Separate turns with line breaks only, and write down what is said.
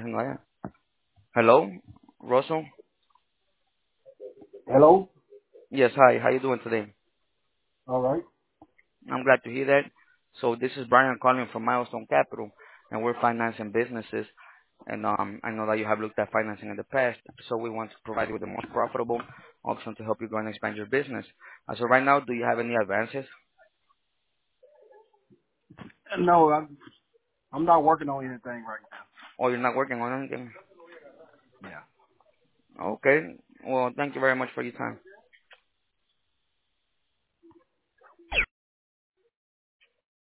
haciendo allá. Hello, Russell?
Hello?
Yes, hi. How you doing today?
All right.
I'm glad to hear that. So this is Brian calling from Milestone Capital, and we're financing businesses. And I know that you have looked at financing in the past, so we want to provide you with the most profitable option to help you grow and expand your business. So right now, do you have any advances,
No, I'm not working on anything right
or you're not working on anything?
now. Yeah.
Okay. Well, thank you very much for your time.